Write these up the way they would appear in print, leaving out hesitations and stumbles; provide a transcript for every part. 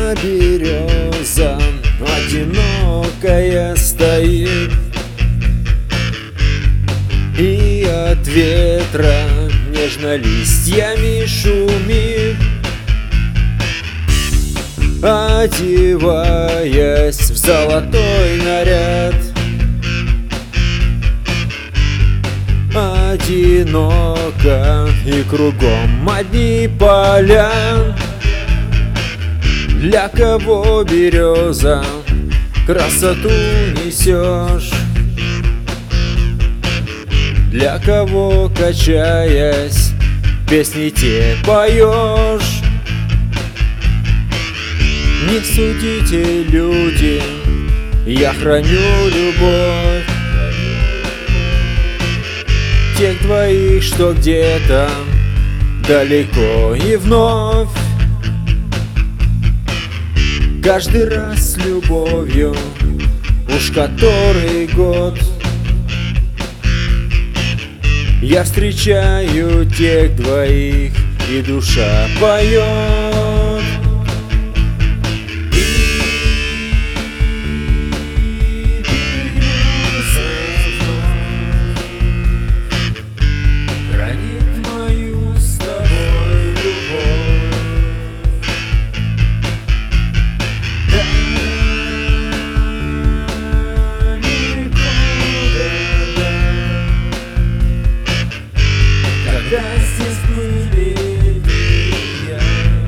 А береза одинокая стоит, и от ветра нежно листьями шумит, одеваясь в золотой наряд. Одиноко и кругом одни поля. Для кого, береза, красоту несешь? Для кого, качаясь, песни те поешь? Не судите, люди, я храню любовь тех двоих, что где-то далеко и вновь. Каждый раз с любовью, уж который год, я встречаю тех двоих, и душа поет. Когда здесь были ты и я,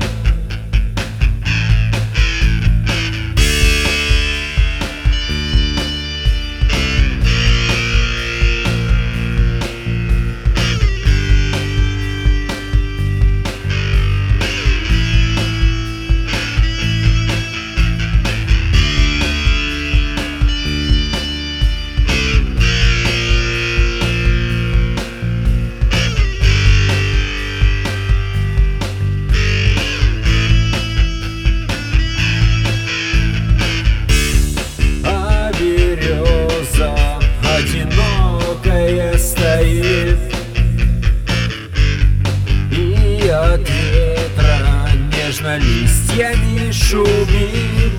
одинокая стоит, и от ветра нежно листьями шумит,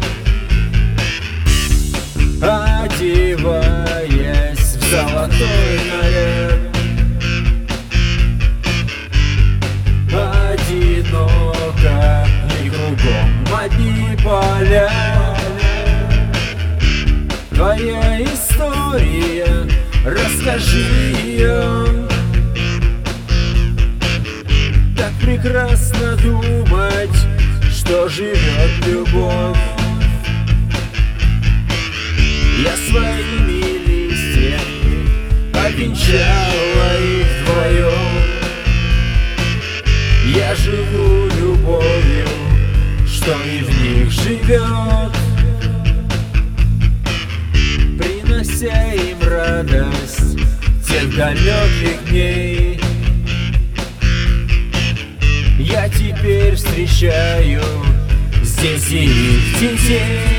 одеваясь в золотой наряд. Одиноко и кругом одни поля. Твоя история, расскажи ее. Так прекрасно думать, что живет любовь. Я своими листьями обвенчала их вдвоем. Я живу любовью, что и в них живет, принося им радость тех далеких дней. Я теперь встречаю здесь и их детей.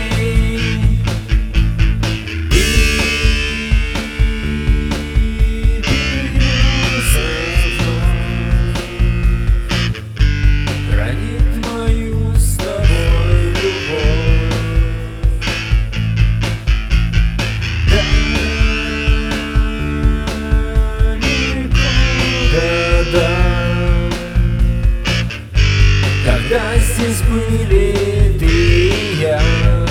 Когда здесь были ты и я,